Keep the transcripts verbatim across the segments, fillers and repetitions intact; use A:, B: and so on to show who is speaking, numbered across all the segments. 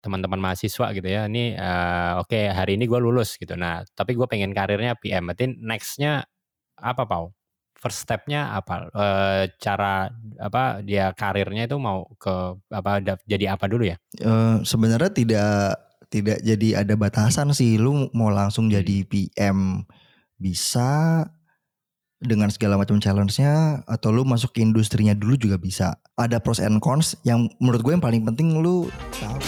A: teman-teman mahasiswa gitu ya, ini eee, oke hari ini gue lulus gitu. Nah, tapi gue pengen karirnya P M, berarti next-nya apa, Pau? First step-nya apa? Eee, cara apa dia karirnya itu mau ke apa dap jadi apa dulu ya?
B: Eee, sebenarnya tidak tidak jadi ada batasan sih, lu mau langsung
A: Hmm.
B: jadi P M bisa dengan segala macam challenge-nya, atau lu masuk ke industrinya dulu juga bisa. Ada pros and cons yang menurut gue yang paling penting lu tahu.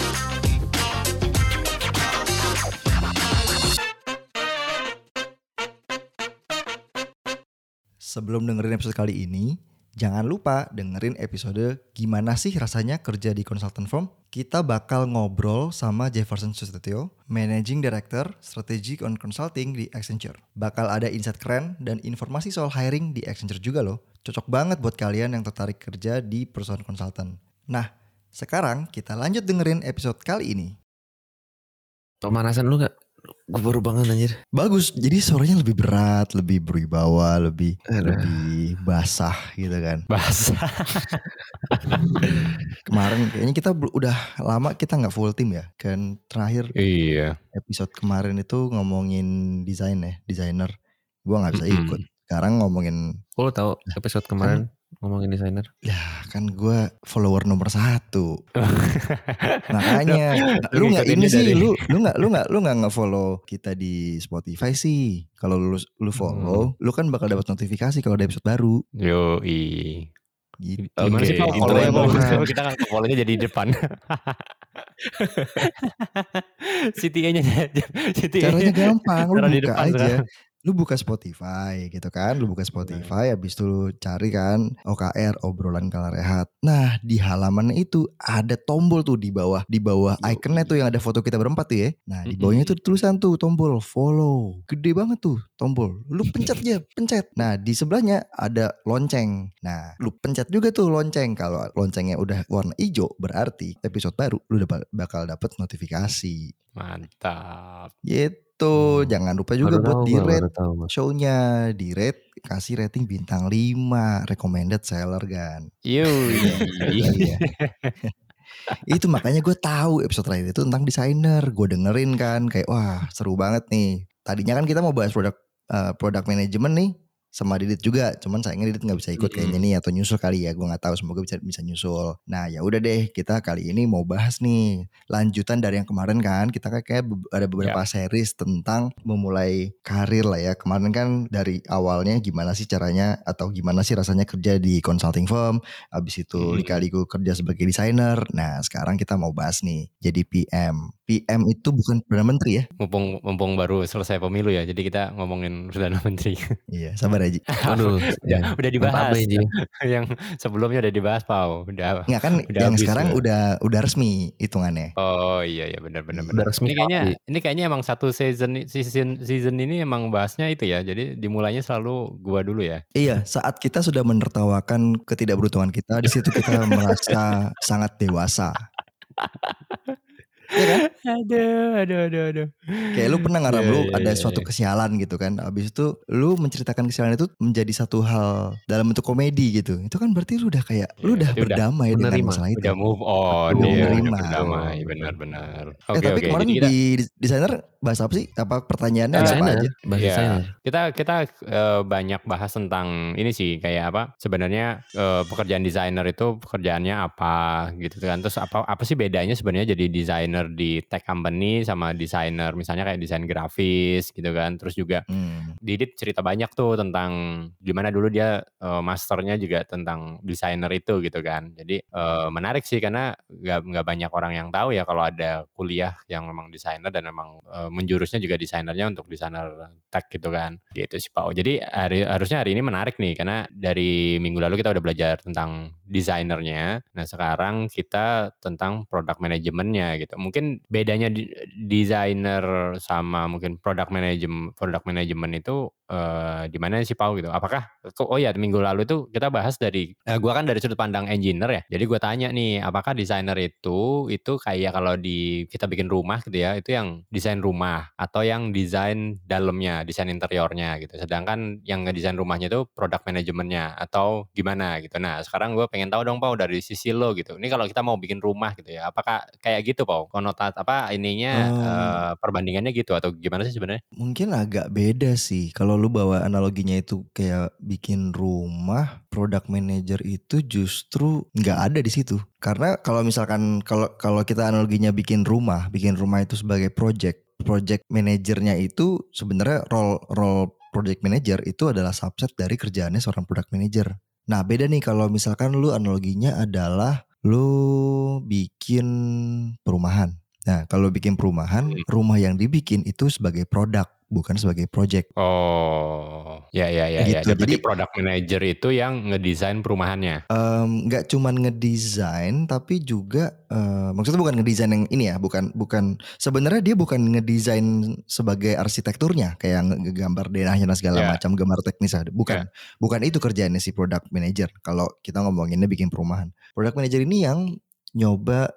B: Sebelum dengerin episode kali ini, jangan lupa dengerin episode gimana sih rasanya kerja di consultant firm. Kita bakal ngobrol sama Jefferson Susetio, Managing Director Strategic on Consulting di Accenture. Bakal ada insight keren dan informasi soal hiring di Accenture juga loh. Cocok banget buat kalian yang tertarik kerja di perusahaan konsultan. Nah, sekarang kita lanjut dengerin episode kali ini.
C: Pemanasan lu gak? Gue baru banget anjir.
B: Bagus, jadi suaranya lebih berat, lebih berwibawa, lebih
C: Aduh.
B: lebih basah gitu kan.
A: Basah.
B: Kemarin kayaknya kita udah lama kita nggak full tim ya. Kan terakhir
A: Iya.
B: episode kemarin itu ngomongin desain ya, desainer. Gua nggak bisa
A: Mm-mm.
B: ikut. Sekarang ngomongin.
C: Oh, lu tahu episode kemarin ngomongin desainer?
B: Ya kan gue follower nomor satu. Makanya
A: Lu
B: lu nggak ini
A: ngikutinnya
B: sih,
A: dari-
B: lu lu nggak lu nggak lu nggak nge-follow kita di Spotify sih. Kalau lu lu follow, lu kan bakal dapat notifikasi kalau ada episode baru.
A: Yoi.
B: Gitu.
A: Gimana sih Pak
C: Oke,
A: follow-nya
C: itu
A: Pak?
C: benar.
A: Kita kan follow-nya jadi di depan. C T A-nya C T A-nya
B: Caranya gampang, lu
A: taruh di
B: buka
A: depan
B: aja.
A: sekarang.
B: Lu buka Spotify gitu kan, lu buka Spotify, habis itu lu cari kan O K R, obrolan kala rehat. Nah di halaman itu ada tombol tuh di bawah, di bawah
A: Yoi.
B: ikonnya tuh yang ada foto kita berempat tuh ya. Nah di
A: Mm-mm.
B: bawahnya tuh tulisan tuh tombol follow, gede banget tuh tombol. Lu pencet aja, pencet. Nah di sebelahnya ada lonceng. Nah lu pencet juga tuh lonceng. Kalau loncengnya udah warna hijau berarti episode baru lu dapat bakal dapet notifikasi.
A: Mantap.
B: Gitu.
C: Hmm.
B: Jangan lupa juga
C: Baru
B: buat
C: tahu
B: di
C: gua,
B: rate
C: baru tahu gua.
B: show-nya, di rate kasih rating bintang lima, recommended seller kan.
A: Yoi.
B: Iya. Itu makanya gue tahu episode terakhir itu tentang desainer. Gue dengerin kan kayak wah seru banget nih. Tadinya kan kita mau bahas produk uh, product management nih sama Didit juga, cuman sayangnya Didit nggak bisa ikut kayaknya nih, atau nyusul kali ya, gue nggak tahu, semoga bisa bisa nyusul. Nah ya udah deh, kita kali ini mau bahas nih lanjutan dari yang kemarin kan, kita kayak ada beberapa series tentang memulai karir lah ya. Kemarin kan dari awalnya gimana sih caranya atau gimana sih rasanya kerja di consulting firm, abis itu
A: Hmm.
B: lika-liku kerja sebagai desainer. Nah sekarang kita mau bahas nih jadi P M. P M itu bukan Perdana Menteri ya?
A: Mumpung mumpung baru selesai pemilu ya, jadi kita ngomongin Perdana Menteri.
B: Iya, sabar aja.
C: Waduh,
A: udah,
C: ya.
A: udah dibahas.
C: Mantap nih, Ji.
A: Yang sebelumnya udah dibahas, Pau. Udah.
B: Nggak kan
A: udah
B: yang
A: habis
B: sekarang
A: ya.
B: udah udah resmi hitungannya.
A: Oh iya iya benar benar
B: Iya.
A: benar.
C: Udah resmi
A: Ini kayaknya
C: kali.
A: ini kayaknya emang satu season season season ini emang bahasnya itu ya. Jadi dimulainya selalu gua dulu ya.
B: Iya, saat kita sudah menertawakan ketidakberuntungan kita, di situ kita merasa sangat dewasa. Iya kan?
A: Aduh, aduh, aduh, aduh.
B: Kayak lu pernah nggak Ram,
A: Iya,
B: lu
A: iya,
B: ada
A: iya,
B: suatu
A: iya.
B: kesialan gitu kan, habis itu lu menceritakan kesialan itu menjadi satu hal dalam bentuk komedi gitu. Itu kan berarti lu udah kayak lu
A: Iya,
B: udah
A: itu udah
B: berdamai dengan
C: menerima,
B: masalah itu.
A: Udah move on,
B: Udah
A: iya, udah
B: menerima.
A: berdamai,
C: Betul,
A: benar-benar.
B: Eh
A: Oke
B: tapi
A: oke.
B: kemarin
A: Jadi kita
B: di desainer bahas apa sih? Apa pertanyaannya
A: Eh,
B: ada apa
C: desainer,
B: aja?
C: bahas
A: ya,
C: desainer.
A: kita kita eh, banyak bahas tentang ini sih kayak apa sebenarnya eh, pekerjaan desainer itu pekerjaannya apa gitu kan, terus apa apa sih bedanya sebenarnya jadi desainer di tech company sama desainer misalnya kayak desain grafis gitu kan, terus juga
B: Hmm.
A: Didit cerita banyak tuh tentang gimana dulu dia eh, masternya juga tentang desainer itu gitu kan, jadi eh, menarik sih karena nggak nggak banyak orang yang tahu ya kalau ada kuliah yang memang desainer dan memang eh, menjurusnya juga desainernya untuk desainer tech gitu kan, gitu sih Pak. Jadi hari, harusnya hari ini menarik nih karena dari minggu lalu kita udah belajar tentang desainernya. Nah sekarang kita tentang product manajemennya gitu. Mungkin bedanya di, desainer sama mungkin product management product management itu eee, di mana sih Pau gitu, apakah oh ya minggu lalu tuh kita bahas dari eee, gua kan dari sudut pandang engineer ya, jadi gua tanya nih, apakah desainer itu, itu kayak kalau di kita bikin rumah gitu ya, itu yang desain rumah atau yang desain dalamnya, desain interiornya gitu, sedangkan yang ngedesain rumahnya itu product manajemennya atau gimana gitu. Nah sekarang gua pengen tahu dong Pau dari sisi lo gitu, ini kalau kita mau bikin rumah gitu ya, apakah kayak gitu Pau? Konotat apa ininya,
B: Oh.
A: eee, perbandingannya gitu atau gimana sih sebenarnya?
B: Mungkin agak beda sih, kalau lu bawa analoginya itu kayak bikin rumah, product manager itu justru nggak ada di situ. Karena kalau misalkan kalau kalau kita analoginya bikin rumah, bikin rumah itu sebagai project, project manajernya itu sebenarnya role role project manager itu adalah subset dari kerjaannya seorang product manager. Nah beda nih kalau misalkan lu analoginya adalah lu bikin perumahan. Nah kalau bikin perumahan,
A: Hmm.
B: rumah yang dibikin itu sebagai produk, bukan sebagai project.
A: Oh, ya ya ya ya,
B: Gitu,
A: dan berarti
B: jadi
A: product manager itu yang ngedesain perumahannya?
B: Mmm, nggak cuman ngedesain tapi juga, eee, maksudnya bukan ngedesain yang ini ya, bukan bukan sebenarnya dia bukan ngedesain sebagai arsitekturnya, kayak nge ngegambar denahnya dan segala
A: Ya.
B: macam, gambar teknisnya,
A: Ya.
B: bukan. Bukan itu kerjaannya si product manager, kalau kita ngomonginnya bikin perumahan. Product manager ini yang nyoba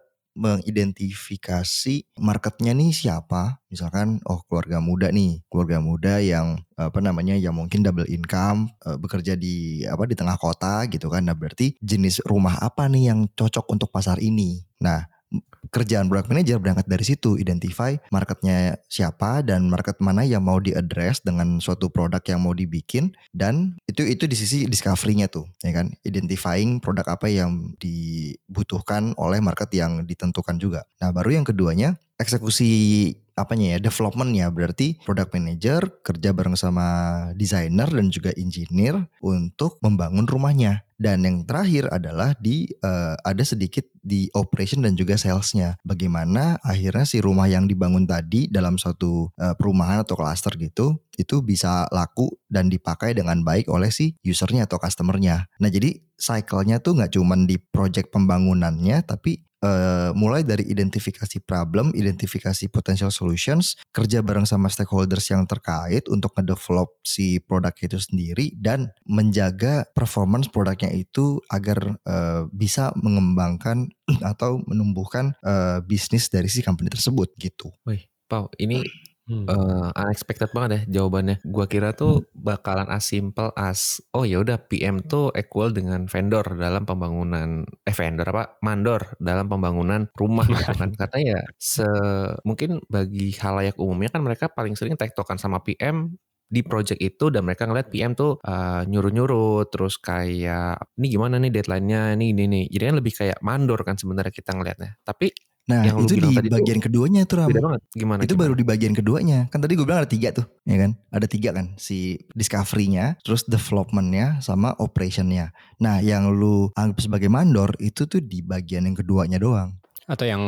B: mengidentifikasi market-nya nih siapa, misalkan, oh keluarga muda nih, keluarga muda yang, apa namanya, yang mungkin double income, eee, bekerja di, apa, di tengah kota gitu kan. Nah berarti jenis rumah apa nih yang cocok untuk pasar ini. Nah, kerjaan product manager berangkat dari situ, identify market-nya siapa dan market mana yang mau di-address dengan suatu produk yang mau dibikin, dan itu itu di sisi discovery-nya tuh, ya kan. Identifying produk apa yang dibutuhkan oleh market yang ditentukan juga. Nah baru yang keduanya, eksekusi apanya ya, development-nya, berarti product manager kerja bareng sama designer dan juga engineer untuk membangun rumahnya. Dan yang terakhir adalah di eee, ada sedikit di operation dan juga sales-nya. Bagaimana akhirnya si rumah yang dibangun tadi dalam suatu eee, perumahan atau cluster gitu, itu bisa laku dan dipakai dengan baik oleh si user-nya atau customer-nya. Nah jadi cycle-nya tuh nggak cuman di project pembangunannya, tapi eee, mulai dari identifikasi problem, identifikasi potential solutions, kerja bareng sama stakeholders yang terkait untuk ngedevelop si produk itu sendiri dan menjaga performance produknya itu agar eee, bisa mengembangkan atau menumbuhkan eee, bisnis dari si company tersebut gitu.
C: Wih, Pau, ini
A: Hmm.
C: eee, unexpected banget ya jawabannya. Gua kira tuh bakalan as simple as, oh ya udah P M tuh equal dengan vendor dalam pembangunan eh vendor apa, mandor dalam pembangunan rumah gitu kan. Karena ya se mungkin bagi khalayak umumnya kan mereka paling sering tektokan sama P M di project itu dan mereka ngeliat P M tuh eee, nyuruh-nyuruh, terus kayak, "Ini gimana nih deadline-nya, ini ini nih." Jadi kan lebih kayak mandor kan sebenarnya kita ngelihatnya. Tapi
B: Nah
C: yang lu
B: itu
C: bilang
B: di
C: tadi tuh
B: bagian keduanya tuh
C: beda
B: Ram.
C: banget, gimana
B: Itu baru
C: gimana?
B: di bagian keduanya. Kan tadi gue bilang ada tiga tuh, ya kan. Ada tiga kan, si discovery-nya, terus development-nya, sama operation-nya. Nah yang lu anggap sebagai mandor itu tuh di bagian yang keduanya doang.
A: Atau yang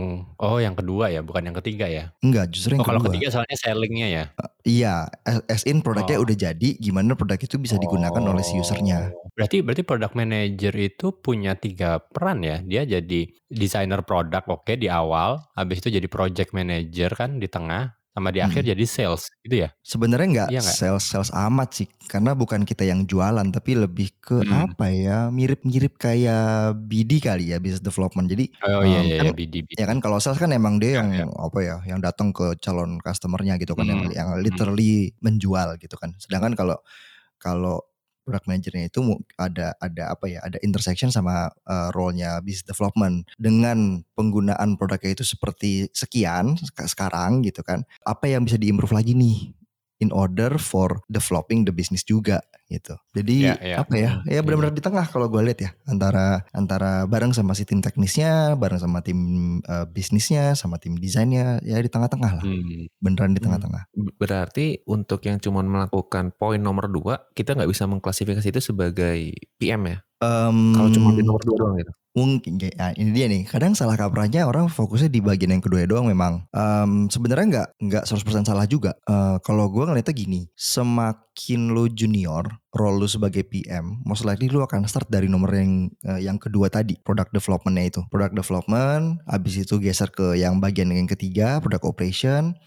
A: oh yang kedua ya, bukan yang ketiga ya?
B: Enggak, justru
A: Oh
B: yang
A: kalau
B: kedua.
A: ketiga soalnya selling-nya ya?
B: E iya, as in produknya
A: Oh.
B: udah jadi, gimana produk itu bisa digunakan oleh si user-nya.
A: Oh, berarti berarti product manager itu punya tiga peran ya? Dia jadi desainer produk oke di awal, habis itu jadi project manager kan di tengah, sama di akhir
B: Mhm.
A: jadi sales gitu ya?
B: Sebenarnya nggak
A: Iya nggak?
B: sales-sales amat sih, karena bukan kita yang jualan, tapi lebih ke
A: Hmm.
B: apa ya, mirip-mirip kayak B D kali ya, business development. Jadi,
A: Oh iya
B: mmm,
A: iya
B: kan
A: iya, B D B
B: ya
A: D.
B: kan kalau sales kan emang dia
A: Ya
B: yang
A: ya.
B: apa ya, yang datang ke calon customer-nya gitu kan, yang
A: Hmm,
B: yang
A: hmm.
B: literally menjual gitu kan. Sedangkan kalau kalau product manager-nya itu mu ada ada apa ya, ada intersection sama eee, role-nya business development. Dengan penggunaan produknya itu seperti sekian seka sekarang gitu kan, apa yang bisa di-improve lagi nih, in order for developing the business juga gitu.
A: Ya
B: Jadi
A: ya,
B: apa ya,
A: mhm,
B: ya
A: mhm.
B: benar-benar di tengah kalau gue lihat ya, antara antara bareng sama si tim teknisnya, bareng sama tim eee, bisnisnya, sama tim desainnya, ya di tengah-tengah lah,
A: Hmm.
B: beneran di
C: Mmm,
B: tengah-tengah.
C: berarti untuk yang cuman melakukan poin nomor dua, kita nggak bisa mengklasifikasi itu sebagai P M ya? Kalau cuma di
B: Mmm,
C: nomor dua doang gitu?
B: mungkin ya, ah, ini dia nih, kadang salah kaprahnya orang fokusnya di bagian yang keduanya doang memang. Mmm, sebenarnya nggak nggak seratus persen salah juga. Eee, kalau gue ngeliatnya gini, semakin lu junior, role lu sebagai P M, most likely lu akan start dari nomor yang eee, yang kedua tadi, product development-nya itu. Product development, habis itu geser ke yang bagian yang ketiga, product operation.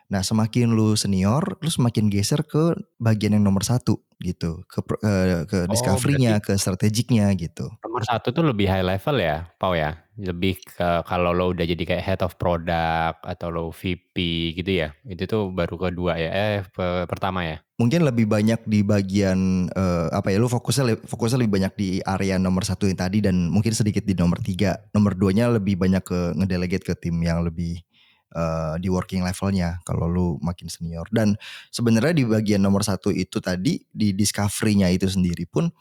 B: Nah semakin lu senior, lu semakin geser ke bagian yang nomor satu gitu, ke ke, ke
A: Oh berarti
B: discovery-nya, ke strategiknya gitu.
A: nomor satu tuh lebih high level ya, Pau ya? Lebih ke kalau lo udah jadi kayak head of product atau lo V P gitu ya? Itu tuh baru kedua ya, eh pe pertama ya?
B: Mungkin lebih banyak di bagian uh, apa ya, lu fokusnya fokusnya lebih banyak di area nomor satu yang tadi dan mungkin sedikit di nomor tiga. Nomor duanya lebih banyak ke ngedelegate ke tim yang lebih uh, di working levelnya kalau lu makin senior. Dan sebenarnya di bagian nomor satu itu tadi di discovery-nya itu sendiri pun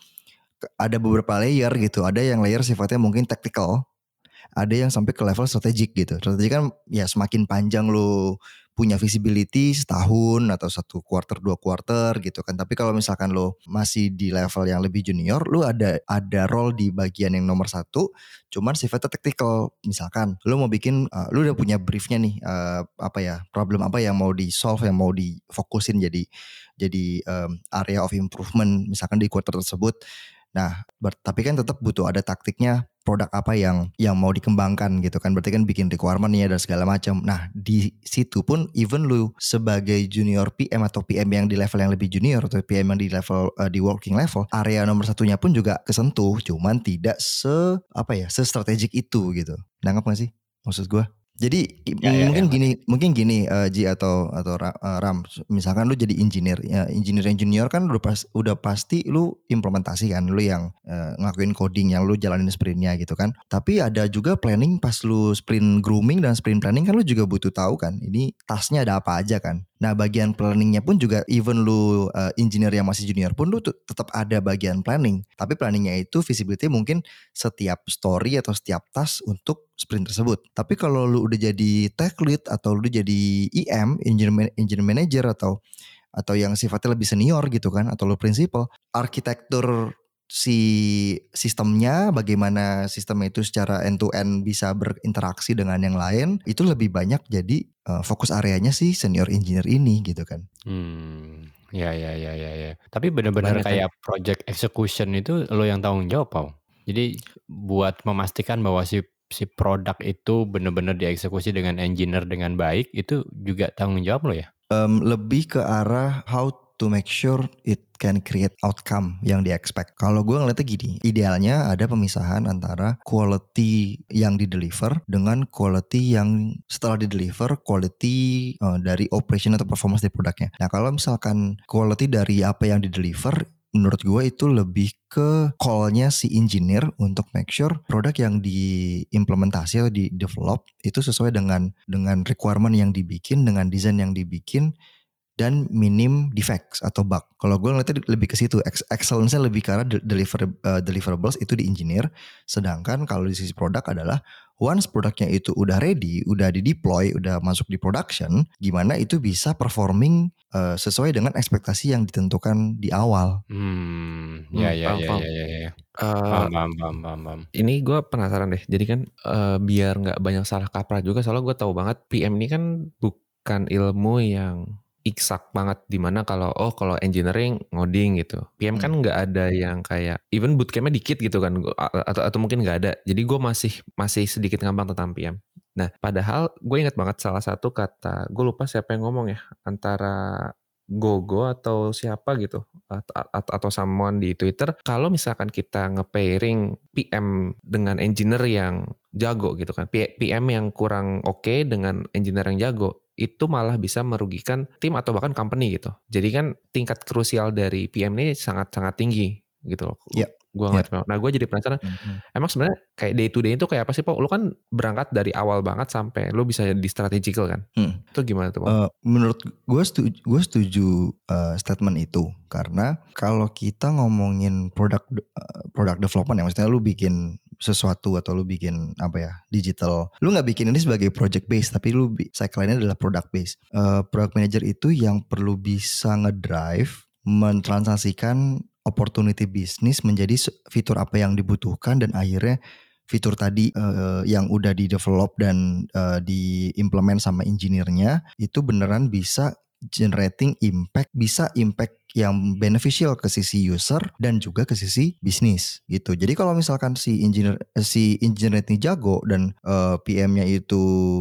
B: ada beberapa layer gitu. Ada yang layer sifatnya mungkin tactical, ada yang sampai ke level strategik gitu. Strategik kan ya semakin panjang lu punya visibility setahun atau satu quarter dua quarter gitu kan. Tapi kalau misalkan lu masih di level yang lebih junior, lu ada ada role di bagian yang nomor satu, cuman sifatnya tactical. Misalkan lu mau bikin, uh, lu udah punya briefnya nih, uh, apa ya, problem apa yang mau di solve, yang mau difokusin jadi jadi um, area of improvement misalkan di quarter tersebut. Nah, ber, tapi kan tetap butuh ada taktiknya, produk apa yang yang mau dikembangkan gitu kan. Berarti kan bikin requirement-nya dan segala macam. Nah, di situ pun even lu sebagai junior P M atau P M yang di level yang lebih junior atau P M yang di level uh, di working level, area nomor satunya pun juga kesentuh, cuman tidak se apa ya, se strategik itu gitu. Nangkep gak sih maksud gue? Jadi
A: Ya ya ya,
B: mungkin
A: ngerti.
B: gini, mungkin gini uh, Ji atau atau uh, Ram, misalkan lu jadi engineer, ya engineer yang junior kan udah pas, udah pasti lu implementasi kan, lu yang uh, ngelakuin coding, yang lu jalanin sprintnya gitu kan. Tapi ada juga planning pas lu sprint grooming dan sprint planning kan lu juga butuh tahu kan, ini tasknya ada apa aja kan. Nah bagian planningnya pun juga even lu uh, engineer yang masih junior pun lu t- tetap ada bagian planning. Tapi planningnya itu visibility mungkin setiap story atau setiap task untuk sprint tersebut. Tapi kalau lu udah jadi tech lead atau lu jadi E M, engineer, engineer manager atau atau yang sifatnya lebih senior gitu kan, atau lu principal, arsitektur si sistemnya, bagaimana sistemnya itu secara end to end bisa berinteraksi dengan yang lain, itu lebih banyak jadi uh, fokus areanya si senior engineer ini gitu kan.
A: Hmm, ya ya ya ya ya. Tapi benar-benar
C: Banyak kan.
A: kayak project execution itu lo yang tanggung jawab, Pau. Jadi buat memastikan bahwa si si produk itu benar-benar dieksekusi dengan engineer dengan baik, itu juga tanggung jawab lo ya?
B: Um, lebih ke arah how to make sure it can create outcome yang di expect. Kalau gue ngeliatnya gini, idealnya ada pemisahan antara quality yang di deliver dengan quality yang setelah di deliver, quality uh, dari operation atau performance di produknya. Nah kalau misalkan quality dari apa yang di deliver, menurut gue itu lebih ke call-nya si engineer untuk make sure produk yang diimplementasi atau di develop itu sesuai dengan dengan requirement yang dibikin, dengan desain yang dibikin, dan minim defects atau bug. Kalau gue ngeliatnya lebih ke situ, excellence-nya lebih karena deliver, uh, deliverables itu di engineer, sedangkan kalau di sisi produk adalah once produknya itu udah ready, udah di deploy, udah masuk di production, gimana itu bisa performing uh, sesuai dengan ekspektasi yang ditentukan di awal.
A: Hmm,
C: Hmm,
A: ya ya
C: paham,
A: ya
C: paham.
A: ya ya ya.
C: Uh,
A: Paham paham paham paham paham.
C: Ini gue penasaran deh. Jadi kan uh, biar nggak banyak salah kaprah juga, soalnya gue tahu banget P M ini kan bukan ilmu yang eksak banget, dimana kalau oh kalau engineering ngoding gitu. P M
B: Hmm.
C: kan nggak ada yang kayak even bootcampnya dikit gitu kan, atau atau mungkin nggak ada. Jadi gue masih masih sedikit ngambang tentang P M. Nah padahal gue ingat banget salah satu kata, gue lupa siapa yang ngomong ya, antara Gogo atau siapa gitu, atau, atau someone di Twitter, kalau misalkan kita nge-pairing P M dengan engineer yang jago gitu kan, P M yang kurang oke okay dengan engineer yang jago, itu malah bisa merugikan tim atau bahkan company gitu. Jadi kan tingkat krusial dari P M ini sangat-sangat tinggi gitu loh.
B: Iya.
C: Gua
B: Yeah.
C: nggak, nah gue jadi penasaran, mm-hmm. emang sebenarnya kayak day to day itu kayak apa sih, Pak? Lu kan berangkat dari awal banget sampai lu bisa di strategical kan? Hmm. Itu gimana tuh, Pak?
B: Uh, menurut gue setuju, gue setuju uh, statement itu, karena kalau kita ngomongin produk uh, produk development ya, maksudnya lu bikin sesuatu atau lu bikin apa ya, digital, lu nggak bikin ini sebagai project base, tapi lu cycle-nya adalah product base. Uh, product manager itu yang perlu bisa ngedrive, mentransaksikan opportunity bisnis menjadi fitur apa yang dibutuhkan, dan akhirnya fitur tadi uh, yang udah di develop dan uh, diimplement sama engineer-nya itu beneran bisa generating impact, bisa impact yang beneficial ke sisi user dan juga ke sisi bisnis gitu. Jadi kalau misalkan si engineer si engineer ini jago dan uh, P M-nya itu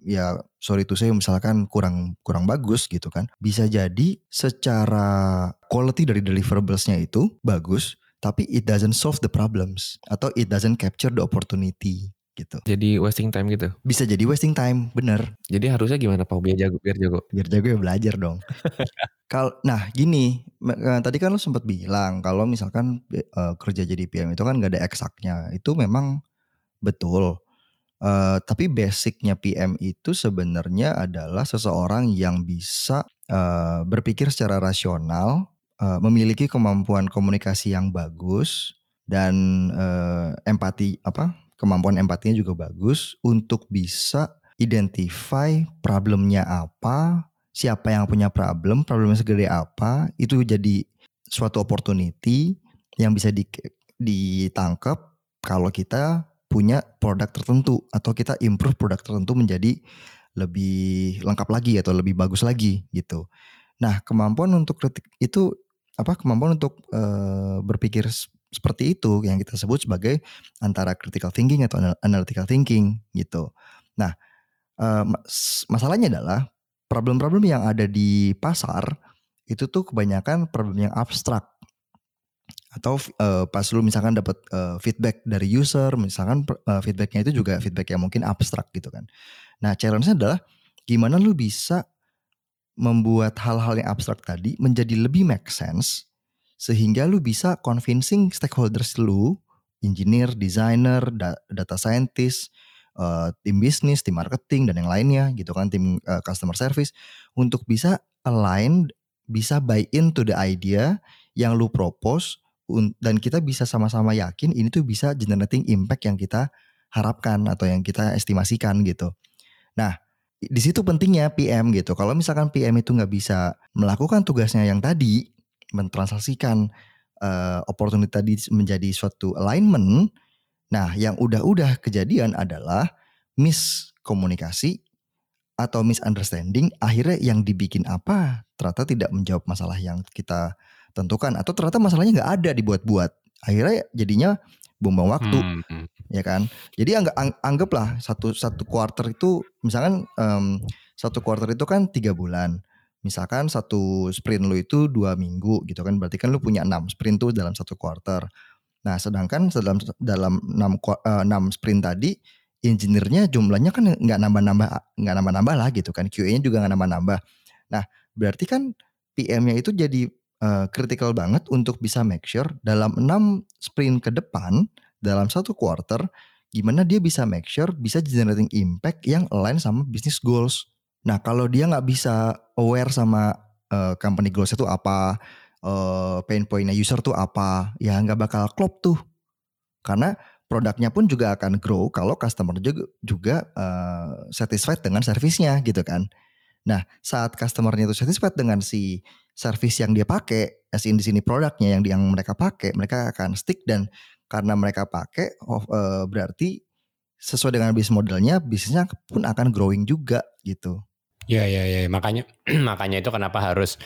B: ya sorry to say misalkan kurang kurang bagus gitu kan. Bisa jadi secara quality dari deliverablesnya itu bagus, tapi it doesn't solve the problems atau it doesn't capture the opportunity gitu.
C: Jadi wasting time gitu.
B: Bisa jadi wasting time, bener.
C: Jadi harusnya gimana Pak biar jago biar jago?
B: Biar jago ya belajar dong. Kal nah gini, me- tadi kan lo sempat bilang kalau misalkan eh, kerja jadi P M itu kan gak ada eksaknya. Itu memang betul. Eh, tapi basicnya P M itu sebenarnya adalah seseorang yang bisa eh, berpikir secara rasional, eh, memiliki kemampuan komunikasi yang bagus dan eh, empati apa kemampuan empatinya juga bagus untuk bisa identify problemnya apa, siapa yang punya problem, problemnya segede apa, itu jadi suatu opportunity yang bisa di, ditangkap kalau kita punya produk tertentu atau kita improve produk tertentu menjadi lebih lengkap lagi atau lebih bagus lagi gitu. Nah, kemampuan untuk kritik itu apa kemampuan untuk uh, berpikir seperti itu yang kita sebut sebagai antara critical thinking atau analytical thinking gitu. Nah, uh, masalahnya adalah problem-problem yang ada di pasar itu tuh kebanyakan problem yang abstrak. Atau uh, pas lu misalkan dapat uh, feedback dari user, misalkan uh, feedbacknya itu juga feedback yang mungkin abstrak gitu kan. Nah, challenge-nya adalah gimana lu bisa membuat hal-hal yang abstrak tadi menjadi lebih make sense sehingga lu bisa convincing stakeholders lu, engineer, designer, da- data scientist, uh, tim bisnis, tim marketing dan yang lainnya gitu kan, tim uh, customer service untuk bisa align, bisa buy into the idea yang lu propose dan kita bisa sama-sama yakin ini tuh bisa generating impact yang kita harapkan atau yang kita estimasikan gitu. Nah, di situ pentingnya P M gitu. Kalau misalkan P M itu nggak bisa melakukan tugasnya yang tadi, mentransaksikan uh, opportunity tadi menjadi suatu alignment, nah yang udah-udah kejadian adalah miskomunikasi atau misunderstanding. Akhirnya yang dibikin apa ternyata tidak menjawab masalah yang kita tentukan atau ternyata masalahnya nggak ada dibuat-buat, akhirnya jadinya buang-buang waktu, hmm. ya kan? Jadi anggap anggaplah satu satu quarter itu misalkan um, satu quarter itu kan tiga bulan, misalkan satu sprint lu itu dua minggu gitu kan, berarti kan lu punya enam sprint tuh dalam satu quarter. Nah sedangkan dalam dalam enam enam sprint tadi engineer-nya jumlahnya kan nggak nambah-nambah nggak nambah-nambah lah gitu kan, Q A-nya juga nggak nambah-nambah. Nah berarti kan P M-nya itu jadi Uh, critical banget untuk bisa make sure dalam enam sprint ke depan dalam satu quarter gimana dia bisa make sure bisa generating impact yang align sama business goals. Nah kalau dia nggak bisa aware sama uh, company goals itu apa, uh, pain point-nya user tuh apa, ya nggak bakal klop tuh. Karena produknya pun juga akan grow kalau customer juga, juga uh, satisfied dengan servisnya gitu kan. Nah, saat customernya itu satisfied dengan si service yang dia pakai, as in di sini produknya yang yang mereka pakai, mereka akan stick dan karena mereka pakai, oh, uh, berarti sesuai dengan bisnis modelnya, bisnisnya pun akan growing juga gitu.
A: Ya, ya, ya. Makanya, makanya itu kenapa harus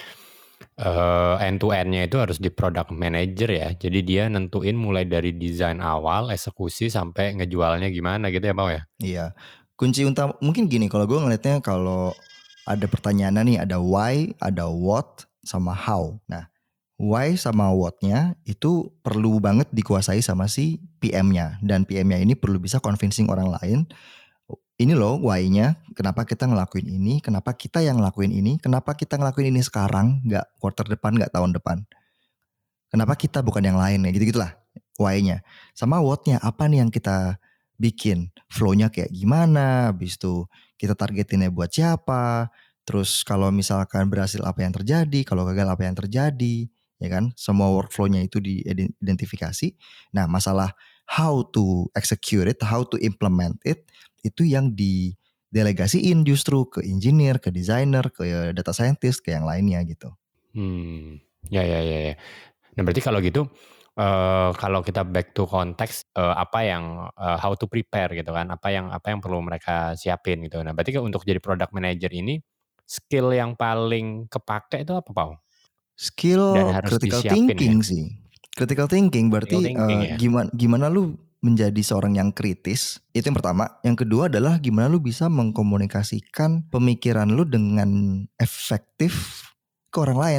A: uh, end to end-nya itu harus di product manager ya. Jadi dia nentuin mulai dari desain awal, eksekusi sampai ngejualnya gimana gitu ya, Pak ya.
B: Iya. Kunci utama mungkin gini kalau gue ngelihatnya kalau ada pertanyaan nih, ada why, ada what, sama how. Nah, why sama what-nya itu perlu banget dikuasai sama si P M-nya. Dan P M-nya ini perlu bisa convincing orang lain. Ini loh why-nya, kenapa kita ngelakuin ini, kenapa kita yang ngelakuin ini, kenapa kita ngelakuin ini sekarang, gak quarter depan, gak tahun depan. Kenapa kita bukan yang lain, ya gitu-gitulah why-nya. Sama what-nya, apa nih yang kita bikin, flow-nya kayak gimana, habis itu kita targetinnya buat siapa, terus kalau misalkan berhasil apa yang terjadi, kalau gagal apa yang terjadi, ya kan, semua workflow-nya itu diidentifikasi. Nah masalah how to execute it, how to implement it, itu yang didelegasiin justru ke engineer, ke designer, ke data scientist, ke yang lainnya gitu.
A: Hmm, ya ya ya ya. Nah berarti kalau gitu, Uh, kalau kita back to konteks uh, apa yang uh, how to prepare gitu kan, apa yang apa yang perlu mereka siapin gitu. Nah, berarti untuk jadi product manager ini skill yang paling kepake itu apa, Pak?
B: Skill critical thinking ya? Sih. Critical thinking berarti critical thinking, uh, ya? gimana gimana lu menjadi seorang yang kritis, itu yang pertama. Yang kedua adalah gimana lu bisa mengkomunikasikan pemikiran lu dengan efektif ke orang lain.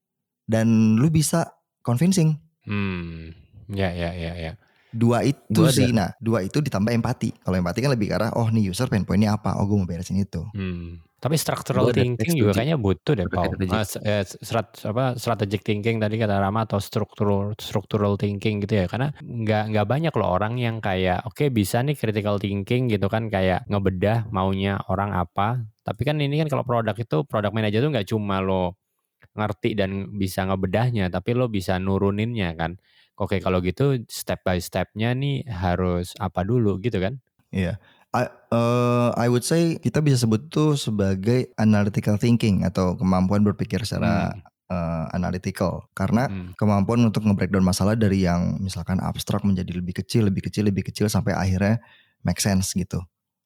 B: Dan lu bisa convincing.
A: Hmm, ya ya ya ya.
B: Dua itu
C: Gua
B: sih,
C: ada-
B: nah dua itu ditambah empati. Kalau empati kan lebih ke arah, oh nih user pain pointnya apa, oh gue mau beresin itu.
A: Hmm. Tapi structural
C: Gua ada
A: thinking
C: teks tuh,
A: juga
C: Ji.
A: kayaknya butuh deh, Pau.
C: Terkait itu, Ji.
A: Ah, s- eh, strat, apa, strategic thinking tadi kata Rama atau structural structural thinking gitu ya. Karena nggak nggak banyak loh orang yang kayak oke bisa nih critical thinking gitu kan, kayak ngebedah maunya orang apa. Tapi kan ini kan kalau produk itu product manager tuh nggak cuma lo ngerti dan bisa ngebedahnya, tapi lo bisa nuruninnya kan. Oke kalau gitu step by stepnya nih harus apa dulu gitu kan?
B: Iya. I, uh, I would say kita bisa sebut tuh sebagai analytical thinking atau kemampuan berpikir secara
A: Hmm.
B: uh, analytical. Karena
A: Hmm.
B: kemampuan untuk nge-breakdown masalah dari yang misalkan abstrak menjadi lebih kecil, lebih kecil, lebih kecil sampai akhirnya make sense gitu.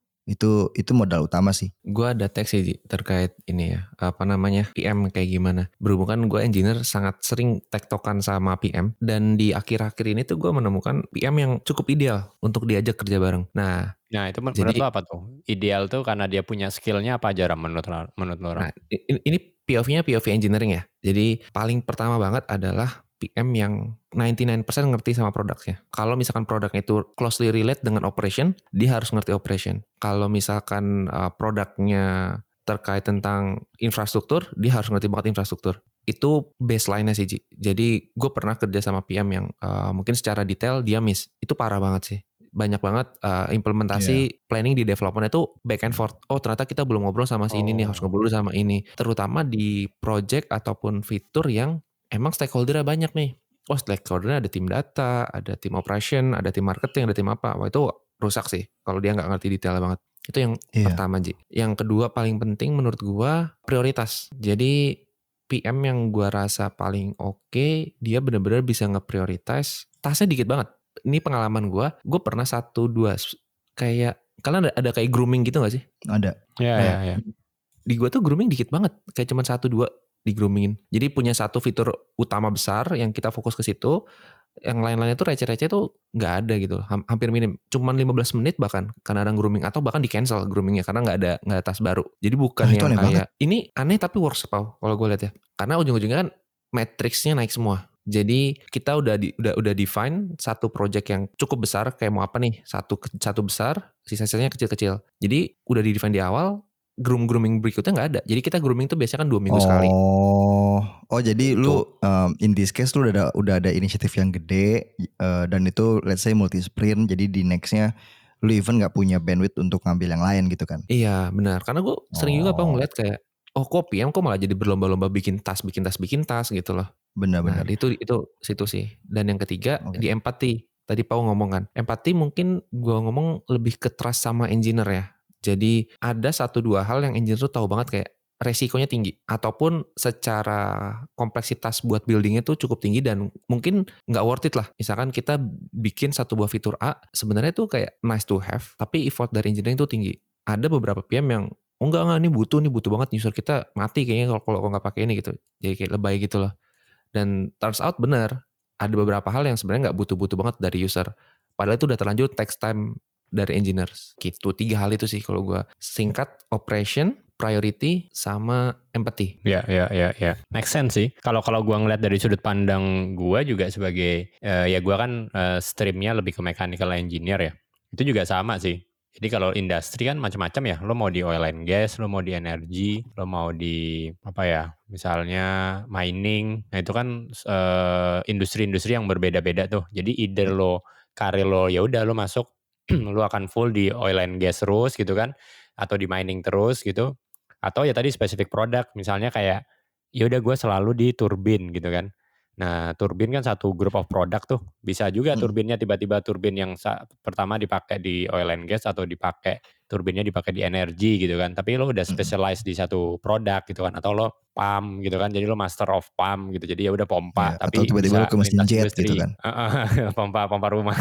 B: Itu itu modal utama sih.
C: Gue ada teks sih Ji, terkait ini ya, apa namanya, P M kayak gimana. Berhubung kan gue engineer sangat sering tektokan sama P M, dan di akhir-akhir ini tuh gue menemukan P M yang cukup ideal untuk diajak kerja bareng. Nah,
A: Nah itu men-
C: Jadi-
A: menurut lo apa tuh? Ideal tuh karena dia punya skillnya apa aja Ram, menurut lo- menurut lo Ram?
C: nah ini, ini P O V-nya P O V engineering ya. Jadi paling pertama banget adalah P M yang sembilan puluh sembilan persen ngerti sama produknya. Kalau misalkan produknya itu closely relate dengan operation, dia harus ngerti operation. Kalau misalkan uh, produknya terkait tentang infrastruktur, dia harus ngerti banget infrastruktur. Itu baseline-nya sih, Ji. Jadi gue pernah kerja sama P M yang uh, mungkin secara detail dia miss. Itu parah banget sih. Banyak banget uh, implementasi planning di development itu back and forth. Oh ternyata kita belum ngobrol sama si ini nih, harus
A: Oh.
C: ngobrol sama ini. Terutama di project ataupun fitur yang emang stakeholder-nya banyak nih. Oh stakeholder-nya ada tim data, ada tim operation, ada tim marketing, ada tim apa. Wah itu rusak sih kalau dia nggak ngerti detail banget. Itu yang
B: Iya.
C: pertama, Ji. Yang kedua paling penting menurut gua prioritas. Jadi P M yang gua rasa paling oke, dia benar-benar bisa nge-prioritize. Tasnya dikit banget. Ini pengalaman gua, gua pernah satu dua kayak kalian ada, ada kayak grooming gitu gak sih?
B: Ada.
A: Ya
C: Nah,
A: ya ya.
C: Di gua tuh grooming dikit banget, kayak cuma satu dua di groomingin. Jadi punya satu fitur utama besar yang kita fokus ke situ, yang lain-lainnya tuh receh-receh tuh nggak ada gitu, Ham- hampir minim. Cuman lima belas menit bahkan karena ada grooming, atau bahkan di cancel groomingnya karena nggak ada nggak ada tas baru. Jadi bukan
B: Ah, itu
C: yang
B: aneh
C: kayak ini aneh tapi works Pau kalau gue lihat ya. Karena ujung-ujungnya kan matriksnya naik semua. Jadi kita udah di, udah udah define satu project yang cukup besar kayak mau apa nih, satu satu besar, sisa-sisanya kecil-kecil. Jadi udah di define di awal, groom grooming berikutnya nggak ada. Jadi kita grooming tuh biasanya kan dua minggu sekali.
B: Oh, oh jadi
C: Gitu.
B: lu um, in this case lu udah ada udah ada inisiatif yang gede uh, dan itu let's say multi sprint. Jadi di nextnya lu even nggak punya bandwidth untuk ngambil yang lain gitu kan?
C: Iya benar, karena gue sering juga Pak
B: Oh.
C: ngeliat kayak, oh kok P M kok malah jadi berlomba-lomba bikin tas, bikin tas, bikin tas gitu loh. Nah
B: Benar-benar.
C: itu itu situ sih. Dan yang ketiga
B: Oke.
C: di empati. Tadi Pau ngomong kan, empati mungkin gue ngomong lebih ke trust sama engineer ya. Jadi ada satu dua hal yang engineer tuh tahu banget kayak resikonya tinggi, ataupun secara kompleksitas buat buildingnya tuh cukup tinggi dan mungkin nggak worth it lah. Misalkan kita bikin satu buah fitur A, sebenarnya tuh kayak nice to have, tapi effort dari engineering tuh tinggi. Ada beberapa P M yang oh enggak enggak ini butuh nih butuh banget, user kita mati kayaknya kalau kalau nggak pakai ini gitu. Jadi kayak lebay gitu loh. Dan turns out benar, ada beberapa hal yang sebenarnya nggak butuh-butuh banget dari user. Padahal itu udah terlanjur takes time dari engineers. Gitu, tiga hal itu sih kalau gue singkat, operation, priority, sama empathy.
A: Ya, ya, ya, ya. Make sense sih. Kalau kalau gua ngeliat dari sudut pandang gua juga sebagai eh, ya gua kan eh, streamnya lebih ke mechanical engineer ya. Itu juga sama sih. Jadi kalau industri kan macam-macam ya. Lo mau di oil and gas, lo mau di energi, lo mau di apa ya? Misalnya mining. Nah itu kan eh, industri-industri yang berbeda-beda tuh. Jadi either lo karir lo ya udah lo masuk lo akan full di oil and gas terus gitu kan, atau di mining terus gitu. Atau ya tadi spesifik produk, misalnya kayak ya udah gue selalu di turbin gitu kan. Nah turbin kan satu group of product tuh, bisa juga
B: Hmm.
A: turbinnya tiba-tiba turbin yang sa- pertama dipakai di oil and gas atau dipakai turbinnya dipakai di energi gitu kan. Tapi lo udah
B: Hmm.
A: specialize di satu produk gitu kan, atau lo pump gitu kan. Jadi lo master of pump gitu. Jadi ya udah pompa,
B: Iya,
A: tapi
B: atau tiba-tiba
A: bisa
B: lu ke mesin
A: lintas
B: jet
A: industri.
B: gitu kan.
A: pompa pompa rumah.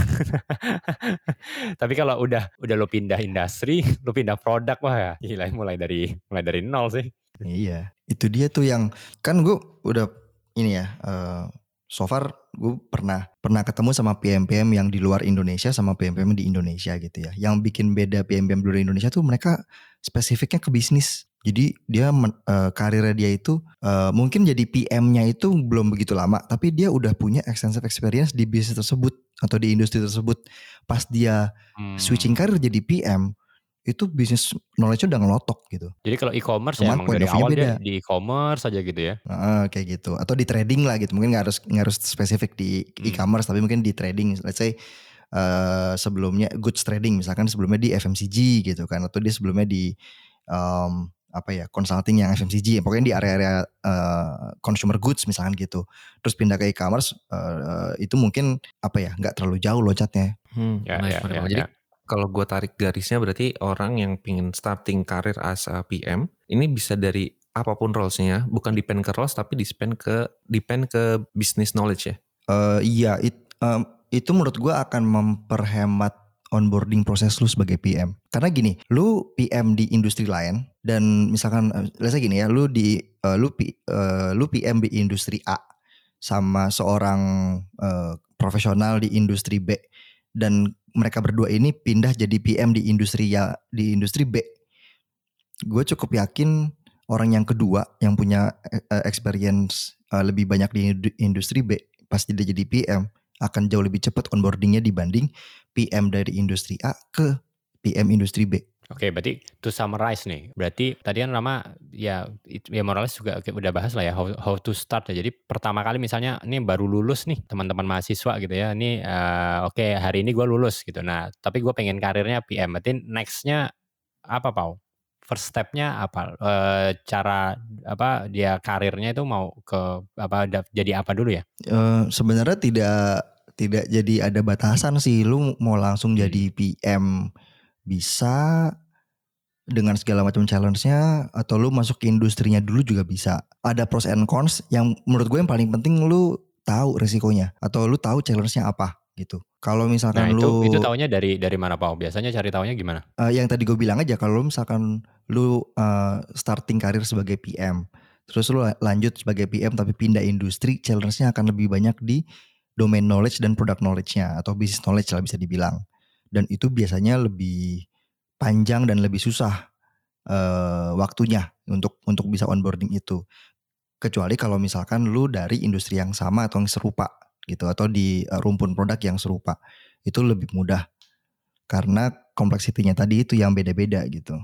A: Tapi kalau udah udah lo pindah industri, lo pindah produk, wah ya gila, mulai dari mulai dari nol sih.
B: Iya, itu dia tuh yang kan gue udah ini ya uh, so far gue pernah pernah ketemu sama P M P M yang di luar Indonesia sama P M P M di Indonesia gitu ya. Yang bikin beda P M P M di luar Indonesia tuh mereka spesifiknya ke bisnis. Jadi dia men, uh, karirnya dia itu uh, mungkin jadi P M-nya itu belum begitu lama, tapi dia udah punya extensive experience di bisnis tersebut atau di industri tersebut. Pas dia hmm. switching karir jadi P M, itu bisnis knowledge-nya udah ngelotok gitu.
A: Jadi kalau e-commerce ya emang dari awal beda. Dia di e-commerce aja gitu ya?
B: Nah, kayak gitu. Atau di trading lah gitu. Mungkin gak harus, gak harus spesifik di hmm. e-commerce, tapi mungkin di trading. Let's say uh, sebelumnya goods trading, misalkan sebelumnya di F M C G gitu kan. Atau dia sebelumnya di um, apa ya consulting yang F M C G. Pokoknya di area-area uh, consumer goods misalkan gitu. Terus pindah ke e-commerce, uh, itu mungkin apa ya gak terlalu jauh loncatnya.
C: Hmm, ya, nice, ya, ya, Jadi ya. Kalau gue tarik garisnya berarti orang yang pingin starting karir as a P M ini bisa dari apapun roles-nya, bukan depend ke roles tapi depend ke depend ke business knowledge ya.
B: Uh, iya, it, um, itu menurut gue akan memperhemat onboarding proses lu sebagai P M. Karena gini, lu P M di industri lain dan misalkan uh, let's say gini ya, lu di uh, lu uh, lu P M di industri A sama seorang uh, profesional di industri B dan mereka berdua ini pindah jadi P M di industri ya di industri B. Gue cukup yakin orang yang kedua yang punya uh, experience uh, lebih banyak di industri B pasti dia jadi P M akan jauh lebih cepat onboardingnya dibanding P M dari industri A ke P M industri B.
A: Oke, berarti to summarize nih, berarti tadi kan Rama ya, ya Morales juga udah bahas lah ya how, how to start ya. Jadi pertama kali misalnya ini baru lulus nih teman-teman mahasiswa gitu ya, ini uh, oke okay, hari ini gue lulus gitu. Nah tapi gue pengen karirnya P M, berarti nextnya apa Pau? First stepnya apa? E, cara apa dia karirnya itu mau ke apa jadi apa dulu ya?
B: E, sebenarnya tidak tidak jadi ada batasan sih. Lu mau langsung hmm. jadi P M bisa dengan segala macam challenge-nya, atau lu masuk ke industrinya dulu juga bisa. Ada pros and cons yang menurut gue yang paling penting lu tahu resikonya atau lu tahu challenge-nya apa gitu. Kalau misalkan
A: nah, itu,
B: lu
A: itu taunya dari dari mana Pak? Biasanya cari taunya gimana?
B: Uh, yang tadi gue bilang aja, kalau misalkan lu uh, starting karir sebagai P M, terus lu lanjut sebagai P M tapi pindah industri, challenge-nya akan lebih banyak di domain knowledge dan product knowledge-nya atau business knowledge lah bisa dibilang. Dan itu biasanya lebih panjang dan lebih susah uh, waktunya untuk untuk bisa onboarding itu. Kecuali kalau misalkan lu dari industri yang sama atau yang serupa gitu, atau di uh, rumpun produk yang serupa, itu lebih mudah karena kompleksitinya tadi itu yang beda-beda gitu.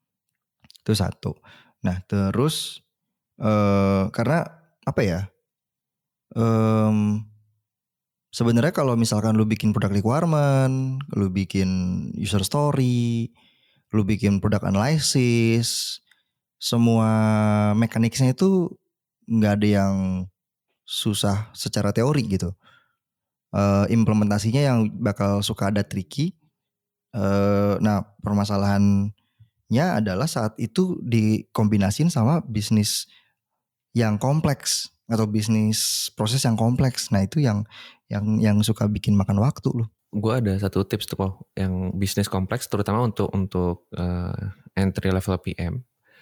B: Itu satu. Nah terus uh, karena apa ya? Um, sebenarnya kalau misalkan lu bikin product requirement, lu bikin user story, lu bikin product analysis, semua mekaniknya itu nggak ada yang susah secara teori gitu. Uh, implementasinya yang bakal suka ada tricky. Uh, nah permasalahannya adalah saat itu dikombinasin sama bisnis yang kompleks atau bisnis proses yang kompleks. Nah itu yang yang yang suka bikin makan waktu loh.
C: Gue ada satu tips tuh Paul, yang bisnis kompleks terutama untuk untuk uh, entry level P M.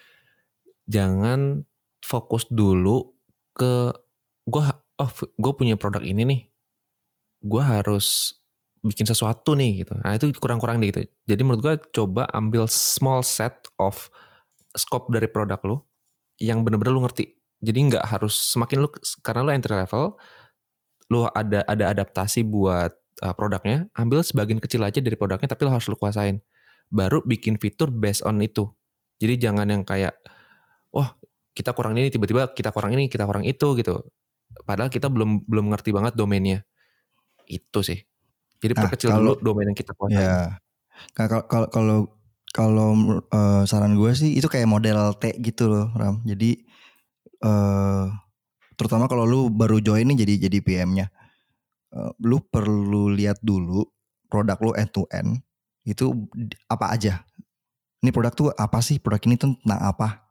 C: Jangan fokus dulu ke gue oh gue punya produk ini nih, gue harus bikin sesuatu nih gitu. Nah itu kurang-kurang deh gitu. Jadi menurut gue coba ambil small set of scope dari produk lu yang bener-bener lu ngerti. Jadi nggak harus semakin lu karena lu entry level, lu ada ada adaptasi buat uh, produknya, ambil sebagian kecil aja dari produknya tapi lu harus lu kuasain. Baru bikin fitur based on itu. Jadi jangan yang kayak wah, oh, kita kurang ini tiba-tiba kita kurang ini, kita kurang itu gitu. Padahal kita belum belum ngerti banget domainnya. Itu sih. Jadi nah, perkecil kalau, dulu domain yang kita kuasain.
B: Ya. Kalau kalau kalau kalau uh, saran gue sih itu kayak model T gitu loh, Ram. Jadi uh, terutama kalau lu baru join nih jadi jadi P M-nya. Uh, lu perlu lihat dulu produk lu end to end itu apa aja. Ini produk tuh apa sih? Produk ini tuh tentang apa?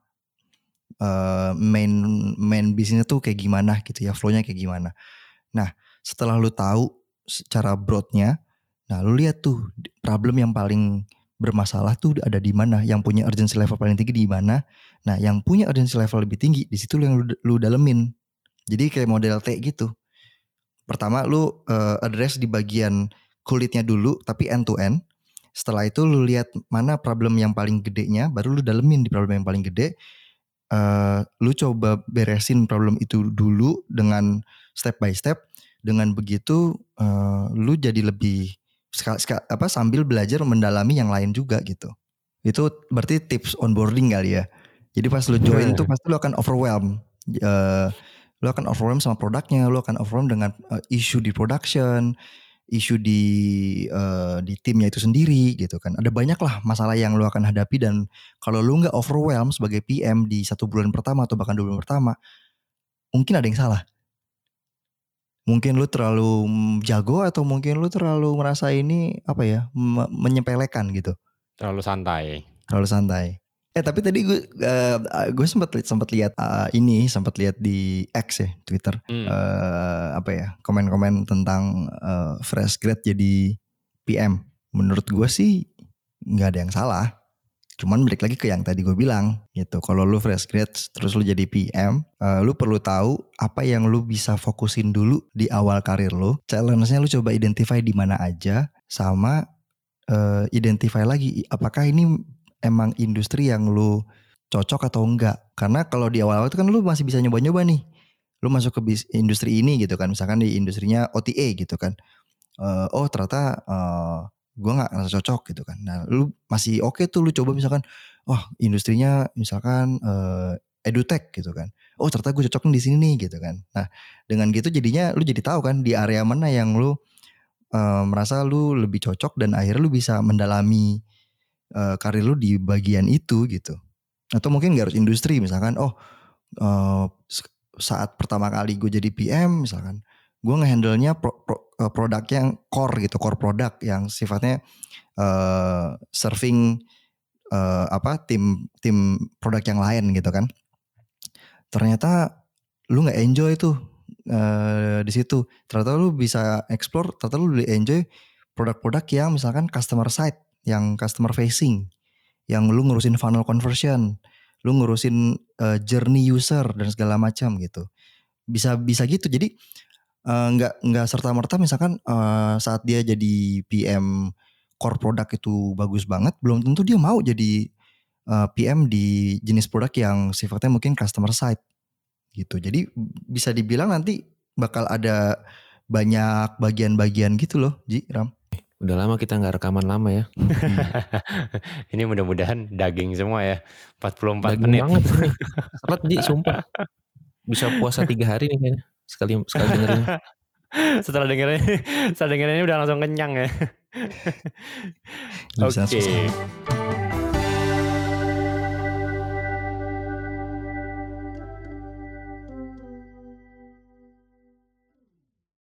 B: Uh, main main bisnisnya tuh kayak gimana gitu ya, flow-nya kayak gimana. Nah, setelah lu tahu secara broadnya, nah lu lihat tuh problem yang paling bermasalah tuh ada di mana, yang punya urgency level paling tinggi di mana. Nah, yang punya urgency level lebih tinggi di situ yang lu, lu dalemin. Jadi kayak model T gitu. pertama lu uh, address di bagian kulitnya dulu tapi end to end. Setelah itu lu lihat mana problem yang paling gedenya, baru lu dalemin di problem yang paling gede. Uh, lu coba beresin problem itu dulu dengan step by step. Dengan begitu uh, lu jadi lebih ska, ska, apa sambil belajar mendalami yang lain juga gitu. Itu berarti tips onboarding kali ya. Jadi pas lu join tuh pasti lu akan overwhelm. Uh, lu akan overwhelm sama produknya, lu akan overwhelm dengan uh, isu di production, isu di uh, di timnya itu sendiri gitu kan. Ada banyak lah masalah yang lu akan hadapi, dan kalau lu nggak overwhelm sebagai P M di satu bulan pertama atau bahkan dua bulan pertama, mungkin ada yang salah. Mungkin lu terlalu jago atau mungkin lu terlalu merasa ini apa ya, me- menyepelekan gitu.
A: Terlalu santai.
B: Terlalu santai. Eh tapi tadi gue uh, gue sempat sempat lihat uh, ini sempat lihat di X ya, Twitter, hmm. uh, apa ya, komen-komen tentang uh, fresh grad jadi P M. Menurut gue sih nggak ada yang salah. Cuman balik lagi ke yang tadi gue bilang gitu. Kalau lu fresh grad terus lu jadi P M, uh, lu perlu tahu apa yang lu bisa fokusin dulu di awal karir lu. Challenge-nya lu coba identify di mana aja, sama uh, identify lagi apakah ini emang industri yang lu cocok atau enggak. Karena kalau di awal-awal itu kan lu masih bisa nyoba-nyoba nih. Lu masuk ke bis, industri ini gitu kan. Misalkan di industrinya O T A gitu kan. Uh, oh ternyata uh, gue gak ngerasa cocok gitu kan. Nah lu masih oke okay tuh lu coba misalkan. Oh industrinya misalkan uh, edutech gitu kan. Oh ternyata gue cocok di sini nih gitu kan. Nah dengan gitu jadinya lu jadi tahu kan di area mana yang lu uh, merasa lu lebih cocok. Dan akhirnya lu bisa mendalami Uh, karir lu di bagian itu gitu. Atau mungkin gak harus industri, misalkan oh uh, saat pertama kali gue jadi P M misalkan, gue ngehandle-nya pro, pro, uh, produk yang core gitu, core produk yang sifatnya uh, serving uh, apa tim tim produk yang lain gitu kan. Ternyata lu nggak enjoy tuh uh, di situ. Ternyata lu bisa explore, ternyata lu lebih enjoy produk-produk yang misalkan customer side, yang customer facing, yang lu ngurusin funnel conversion, lu ngurusin uh, journey user dan segala macam gitu. Bisa bisa gitu. Jadi uh, nggak nggak serta merta misalkan uh, saat dia jadi P M core product itu bagus banget, belum tentu dia mau jadi uh, P M di jenis produk yang sifatnya mungkin customer side gitu. Jadi bisa dibilang nanti bakal ada banyak bagian-bagian gitu loh, Ji, Ram.
C: Udah lama kita gak rekaman lama ya.
A: Ini mudah-mudahan daging semua ya. empat puluh empat
C: daging
A: menit.
C: Banget nih. Seret Ji, sumpah. Bisa puasa tiga hari nih kayaknya. Sekali, sekali dengerin.
A: Setelah dengerin, setelah dengerin ini udah langsung kenyang ya. Oke. Okay.